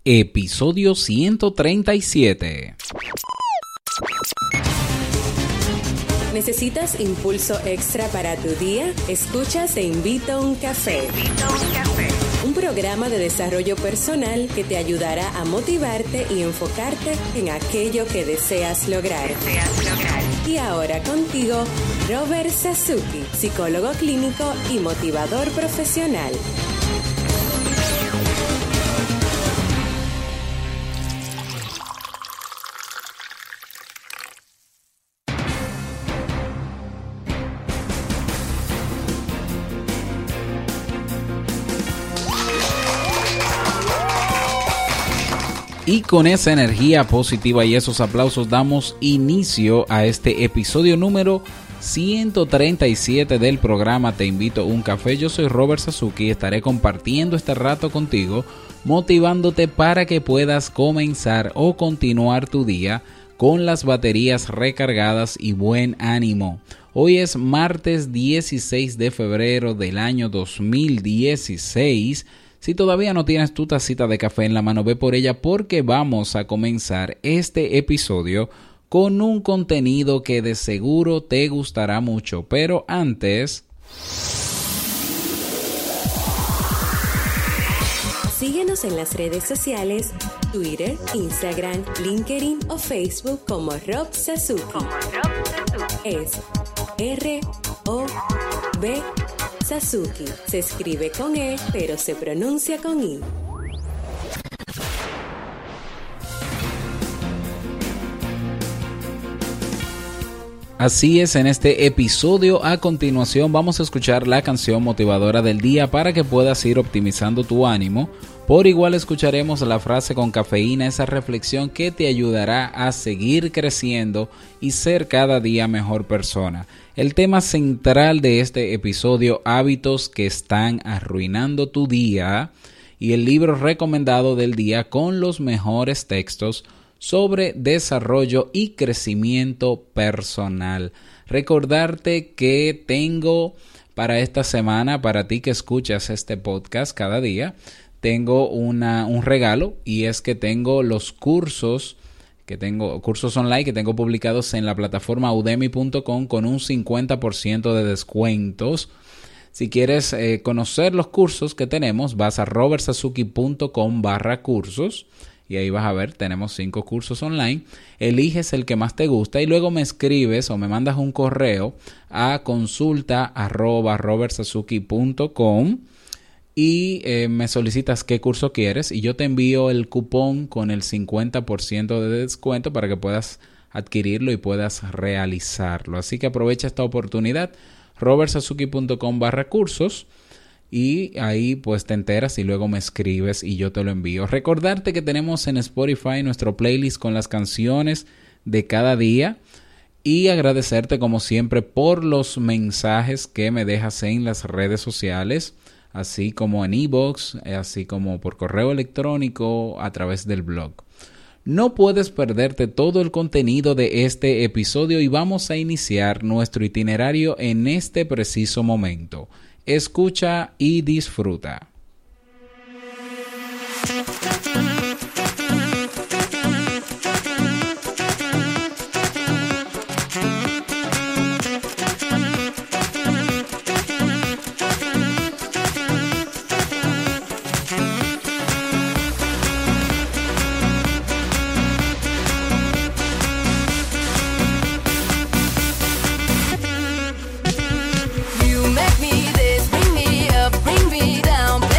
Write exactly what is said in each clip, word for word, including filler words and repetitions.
episodio ciento treinta y siete. ¿Necesitas impulso extra para tu día? Escuchas Te Invito a un Café. Te Invito a un Café. Un programa de desarrollo personal que te ayudará a motivarte y enfocarte en aquello que deseas lograr. Deseas lograr. Y ahora contigo, Robert Sasuki, psicólogo clínico y motivador profesional. Y con esa energía positiva y esos aplausos damos inicio a este episodio número ciento treinta y siete del programa Te Invito a un Café. Yo soy Robert Sasuki y estaré compartiendo este rato contigo, motivándote para que puedas comenzar o continuar tu día con las baterías recargadas y buen ánimo. Hoy es martes dieciséis de febrero del año dos mil dieciséis. Si todavía no tienes tu tacita de café en la mano, ve por ella porque vamos a comenzar este episodio con un contenido que de seguro te gustará mucho. Pero antes... síguenos en las redes sociales, Twitter, Instagram, LinkedIn o Facebook como Rob Sasuki. Como Rob Sasuki. Es R O B Sasuki. Se escribe con E, pero se pronuncia con I. Así es, en este episodio a continuación vamos a escuchar la canción motivadora del día para que puedas ir optimizando tu ánimo. Por igual escucharemos la frase con cafeína, esa reflexión que te ayudará a seguir creciendo y ser cada día mejor persona. El tema central de este episodio, hábitos que están arruinando tu día, y el libro recomendado del día con los mejores textos sobre desarrollo y crecimiento personal. Recordarte que tengo para esta semana, para ti que escuchas este podcast cada día, tengo una, un regalo, y es que tengo los cursos que tengo cursos online que tengo publicados en la plataforma udemy punto com con un cincuenta por ciento de descuentos. Si quieres eh, conocer los cursos que tenemos, vas a robertsasuki punto com barra cursos y ahí vas a ver, tenemos cinco cursos online. Eliges el que más te gusta y luego me escribes o me mandas un correo a consulta arroba robertsasuki punto com y eh, me solicitas qué curso quieres y yo te envío el cupón con el cincuenta por ciento de descuento para que puedas adquirirlo y puedas realizarlo. Así que aprovecha esta oportunidad, robertsasuki punto com barra cursos, y ahí pues te enteras y luego me escribes y yo te lo envío. Recordarte que tenemos en Spotify nuestro playlist con las canciones de cada día y agradecerte como siempre por los mensajes que me dejas en las redes sociales, así como en iVoox, así como por correo electrónico a través del blog. No puedes perderte todo el contenido de este episodio y vamos a iniciar nuestro itinerario en este preciso momento. Escucha y disfruta. You make me this, bring me up, bring me down.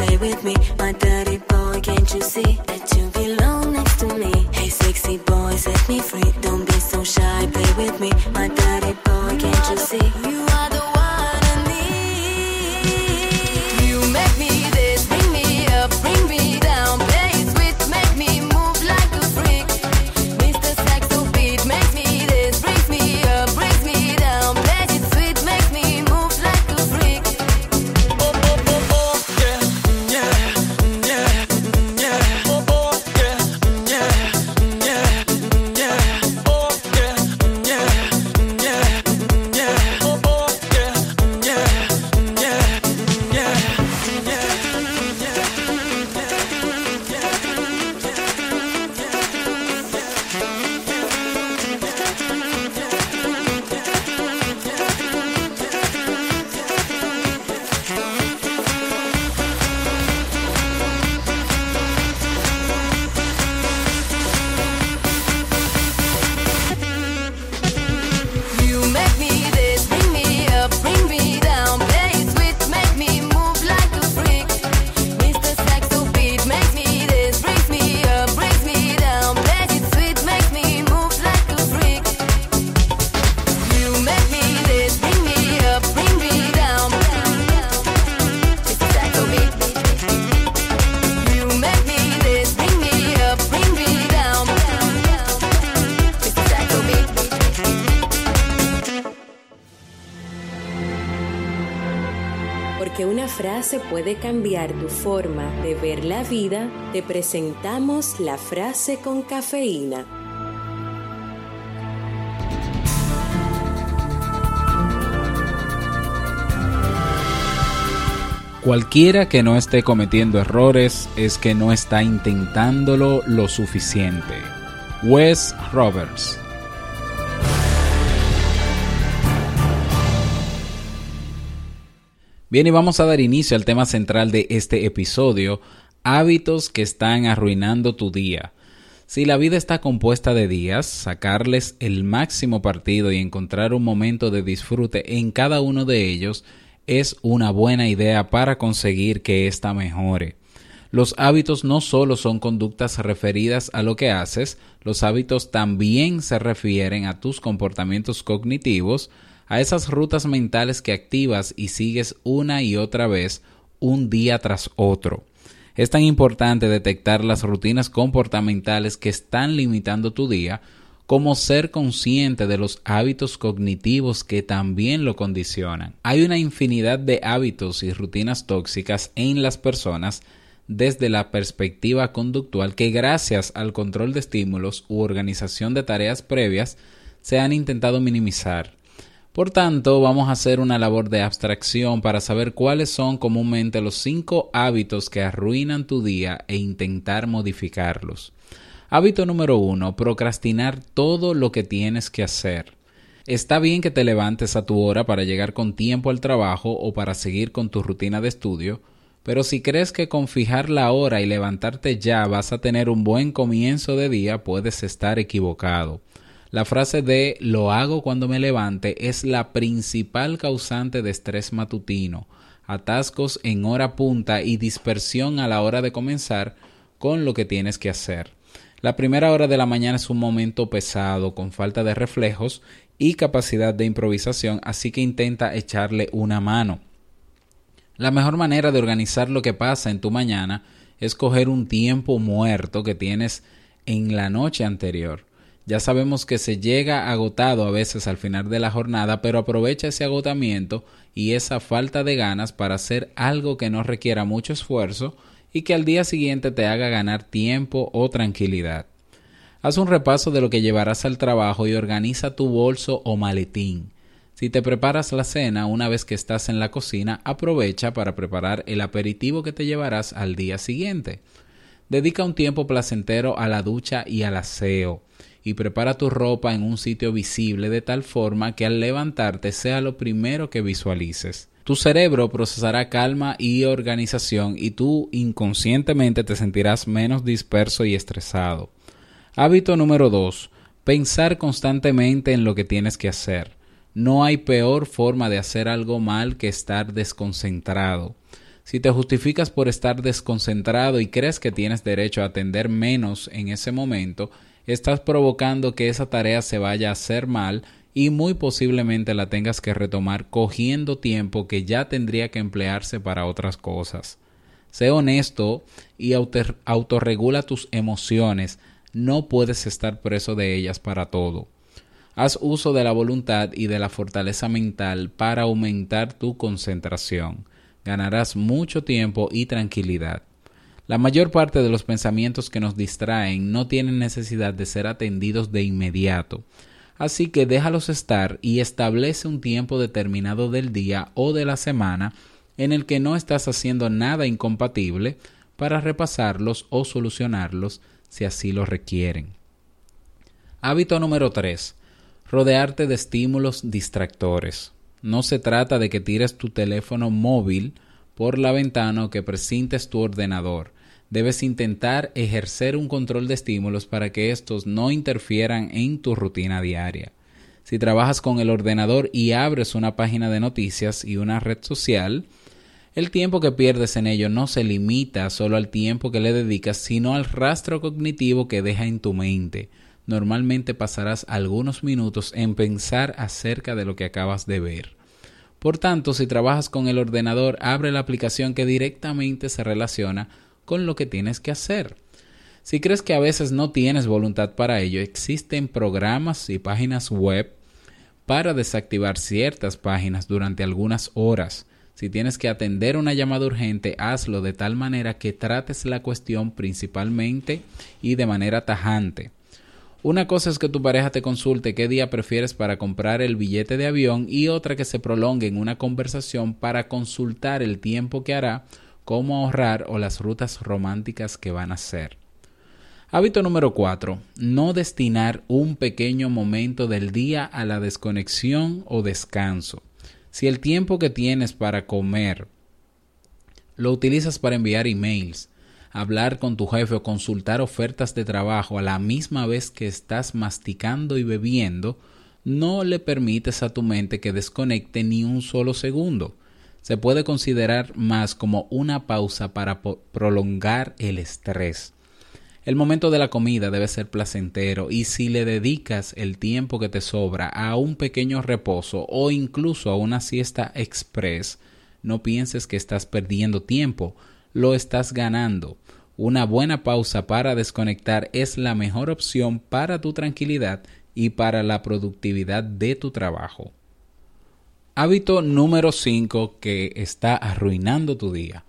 play with me, my dirty boy, can't you see that you belong next to me? Hey sexy boy, set me free, don't be so shy, play with me, my dirty boy, can't you see? You are the one I need. You make me this, bring me up, bring me down, play it sweet, make me move like a freak. Mister Saxo beat makes me this, brings me up, brings me down, play it sweet, makes me move like a freak. Oh, oh, oh, oh, yeah, yeah, yeah, yeah, oh, oh, yeah, yeah, yeah, yeah, oh, yeah, yeah, yeah, yeah, oh, oh, yeah, yeah, yeah, yeah, You make me this, bring me up, bring me down, play it sweet, make me move like a freak. Mister Saxo beat makes me this, brings me up, brings me down, play it sweet, makes me move like a freak. You make me this, bring me up, bring me down. Mister Saxo beat. You make me this, bring me up, bring me down. Mister Saxo beat. Porque una frase puede cambiar tu forma de ver la vida, te presentamos la frase con cafeína. Cualquiera que no esté cometiendo errores es que no está intentándolo lo suficiente. Wes Roberts. Bien, y vamos a dar inicio al tema central de este episodio, hábitos que están arruinando tu día. Si la vida está compuesta de días, sacarles el máximo partido y encontrar un momento de disfrute en cada uno de ellos es una buena idea para conseguir que ésta mejore. Los hábitos no solo son conductas referidas a lo que haces, los hábitos también se refieren a tus comportamientos cognitivos, a esas rutas mentales que activas y sigues una y otra vez, un día tras otro. Es tan importante detectar las rutinas comportamentales que están limitando tu día, como ser consciente de los hábitos cognitivos que también lo condicionan. Hay una infinidad de hábitos y rutinas tóxicas en las personas desde la perspectiva conductual que, gracias al control de estímulos u organización de tareas previas, se han intentado minimizar. Por tanto, vamos a hacer una labor de abstracción para saber cuáles son comúnmente los cinco hábitos que arruinan tu día e intentar modificarlos. Hábito número uno, procrastinar todo lo que tienes que hacer. Está bien que te levantes a tu hora para llegar con tiempo al trabajo o para seguir con tu rutina de estudio, pero si crees que con fijar la hora y levantarte ya vas a tener un buen comienzo de día, puedes estar equivocado. La frase de "lo hago cuando me levante" es la principal causante de estrés matutino, atascos en hora punta y dispersión a la hora de comenzar con lo que tienes que hacer. La primera hora de la mañana es un momento pesado, con falta de reflejos y capacidad de improvisación, así que intenta echarle una mano. La mejor manera de organizar lo que pasa en tu mañana es coger un tiempo muerto que tienes en la noche anterior. Ya sabemos que se llega agotado a veces al final de la jornada, pero aprovecha ese agotamiento y esa falta de ganas para hacer algo que no requiera mucho esfuerzo y que al día siguiente te haga ganar tiempo o tranquilidad. Haz un repaso de lo que llevarás al trabajo y organiza tu bolso o maletín. Si te preparas la cena una vez que estás en la cocina, aprovecha para preparar el aperitivo que te llevarás al día siguiente. Dedica un tiempo placentero a la ducha y al aseo, y prepara tu ropa en un sitio visible de tal forma que al levantarte sea lo primero que visualices. Tu cerebro procesará calma y organización y tú inconscientemente te sentirás menos disperso y estresado. Hábito número dos. Pensar constantemente en lo que tienes que hacer. No hay peor forma de hacer algo mal que estar desconcentrado. Si te justificas por estar desconcentrado y crees que tienes derecho a atender menos en ese momento, estás provocando que esa tarea se vaya a hacer mal y muy posiblemente la tengas que retomar cogiendo tiempo que ya tendría que emplearse para otras cosas. Sé honesto y auto- autorregula tus emociones. No puedes estar preso de ellas para todo. Haz uso de la voluntad y de la fortaleza mental para aumentar tu concentración. Ganarás mucho tiempo y tranquilidad. La mayor parte de los pensamientos que nos distraen no tienen necesidad de ser atendidos de inmediato. Así que déjalos estar y establece un tiempo determinado del día o de la semana en el que no estás haciendo nada incompatible para repasarlos o solucionarlos si así lo requieren. Hábito número tres. Rodearte de estímulos distractores. No se trata de que tires tu teléfono móvil por la ventana o que precintes tu ordenador. Debes intentar ejercer un control de estímulos para que estos no interfieran en tu rutina diaria. Si trabajas con el ordenador y abres una página de noticias y una red social, el tiempo que pierdes en ello no se limita solo al tiempo que le dedicas, sino al rastro cognitivo que deja en tu mente. Normalmente pasarás algunos minutos en pensar acerca de lo que acabas de ver. Por tanto, si trabajas con el ordenador, abre la aplicación que directamente se relaciona con lo que tienes que hacer. Si crees que a veces no tienes voluntad para ello, existen programas y páginas web para desactivar ciertas páginas durante algunas horas. Si tienes que atender una llamada urgente, hazlo de tal manera que trates la cuestión principalmente y de manera tajante. Una cosa es que tu pareja te consulte qué día prefieres para comprar el billete de avión y otra que se prolongue en una conversación para consultar el tiempo que hará, cómo ahorrar o las rutas románticas que van a hacer. Hábito número cuatro. No destinar un pequeño momento del día a la desconexión o descanso. Si el tiempo que tienes para comer lo utilizas para enviar emails, hablar con tu jefe o consultar ofertas de trabajo a la misma vez que estás masticando y bebiendo, no le permites a tu mente que desconecte ni un solo segundo. Se puede considerar más como una pausa para prolongar el estrés. El momento de la comida debe ser placentero y si le dedicas el tiempo que te sobra a un pequeño reposo o incluso a una siesta express, no pienses que estás perdiendo tiempo, lo estás ganando. Una buena pausa para desconectar es la mejor opción para tu tranquilidad y para la productividad de tu trabajo. Hábito número cinco que está arruinando tu día.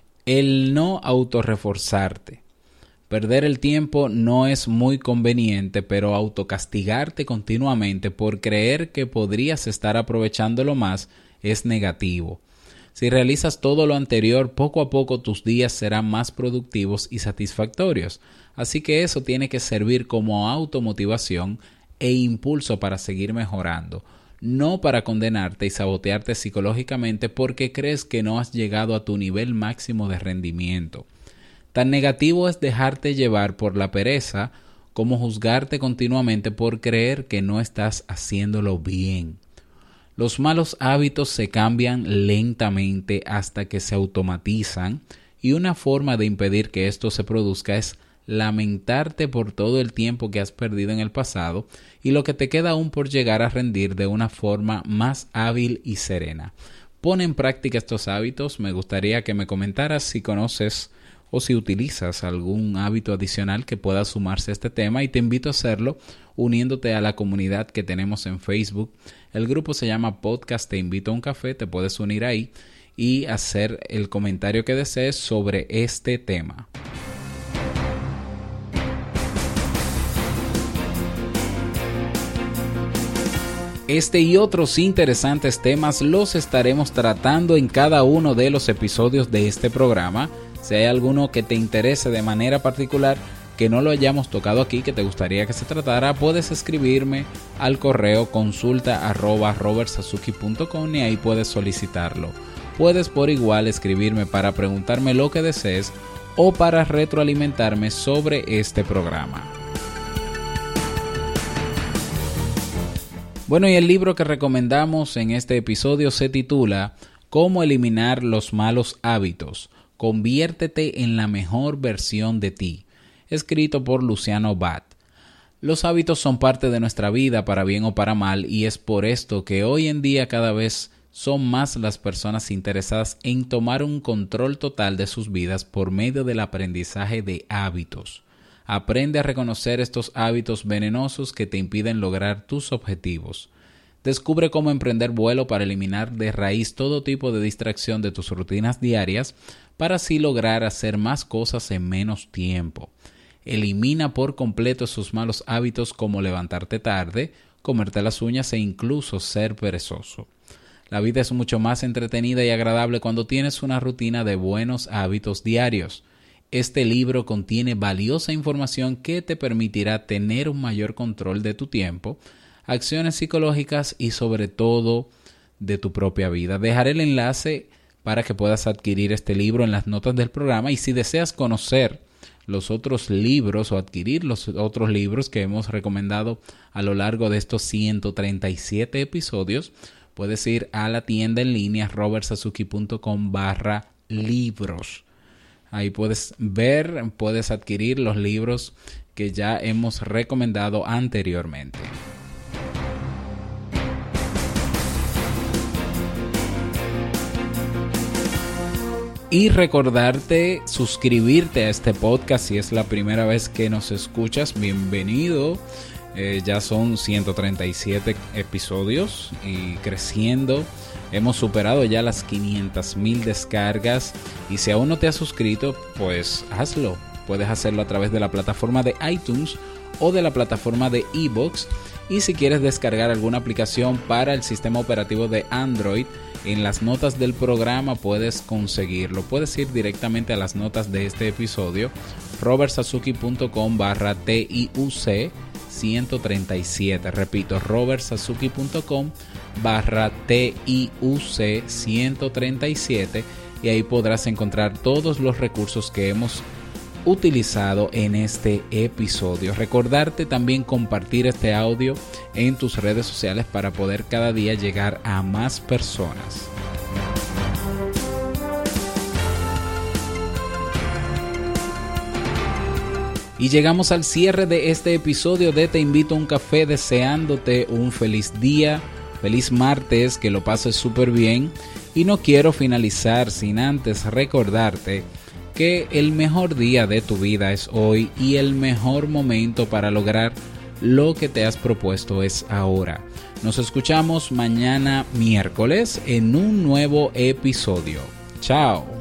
El no autorreforzarte. Perder el tiempo no es muy conveniente, pero autocastigarte continuamente por creer que podrías estar aprovechándolo más es negativo. Si realizas todo lo anterior, poco a poco tus días serán más productivos y satisfactorios. Así que eso tiene que servir como automotivación e impulso para seguir mejorando, no para condenarte y sabotearte psicológicamente porque crees que no has llegado a tu nivel máximo de rendimiento. Tan negativo es dejarte llevar por la pereza como juzgarte continuamente por creer que no estás haciéndolo bien. Los malos hábitos se cambian lentamente hasta que se automatizan y una forma de impedir que esto se produzca es lamentarte por todo el tiempo que has perdido en el pasado y lo que te queda aún por llegar a rendir de una forma más hábil y serena. Pon en práctica estos hábitos. Me gustaría que me comentaras si conoces o si utilizas algún hábito adicional que pueda sumarse a este tema y te invito a hacerlo uniéndote a la comunidad que tenemos en Facebook. El grupo se llama Podcast Te Invito a un Café, te puedes unir ahí y hacer el comentario que desees sobre este tema. Este y otros interesantes temas los estaremos tratando en cada uno de los episodios de este programa. Si hay alguno que te interese de manera particular, que no lo hayamos tocado aquí, que te gustaría que se tratara, puedes escribirme al correo consulta arroba robertsazuki punto com y ahí puedes solicitarlo. Puedes por igual escribirme para preguntarme lo que desees o para retroalimentarme sobre este programa. Bueno, y el libro que recomendamos en este episodio se titula Cómo eliminar los malos hábitos. Conviértete en la mejor versión de ti. Escrito por Luciano Bat. Los hábitos son parte de nuestra vida para bien o para mal y es por esto que hoy en día cada vez son más las personas interesadas en tomar un control total de sus vidas por medio del aprendizaje de hábitos. Aprende a reconocer estos hábitos venenosos que te impiden lograr tus objetivos. Descubre cómo emprender vuelo para eliminar de raíz todo tipo de distracción de tus rutinas diarias para así lograr hacer más cosas en menos tiempo. Elimina por completo sus malos hábitos como levantarte tarde, comerte las uñas e incluso ser perezoso. La vida es mucho más entretenida y agradable cuando tienes una rutina de buenos hábitos diarios. Este libro contiene valiosa información que te permitirá tener un mayor control de tu tiempo, acciones psicológicas y sobre todo de tu propia vida. Dejaré el enlace para que puedas adquirir este libro en las notas del programa y si deseas conocer los otros libros o adquirir los otros libros que hemos recomendado a lo largo de estos ciento treinta y siete episodios, puedes ir a la tienda en línea robertsazuki.com barra libros. Ahí puedes ver, puedes adquirir los libros que ya hemos recomendado anteriormente. Y recordarte suscribirte a este podcast si es la primera vez que nos escuchas. Bienvenido. Eh, ya son ciento treinta y siete episodios y creciendo. Hemos superado ya las quinientas mil descargas. Y si aún no te has suscrito, pues hazlo. Puedes hacerlo a través de la plataforma de iTunes o de la plataforma de iVoox. Y si quieres descargar alguna aplicación para el sistema operativo de Android, en las notas del programa puedes conseguirlo. Puedes ir directamente a las notas de este episodio, robertsazuki.com barra TIUC ciento treinta y siete. Repito, robertsazuki.com barra TIUC ciento treinta y siete y ahí podrás encontrar todos los recursos que hemos utilizado en este episodio. Recordarte también compartir este audio en tus redes sociales para poder cada día llegar a más personas. Y llegamos al cierre de este episodio de Te Invito a un Café, deseándote un feliz día, feliz martes, que lo pases súper bien. Y no quiero finalizar sin antes recordarte que el mejor día de tu vida es hoy y el mejor momento para lograr lo que te has propuesto es ahora. Nos escuchamos mañana miércoles en un nuevo episodio. Chao.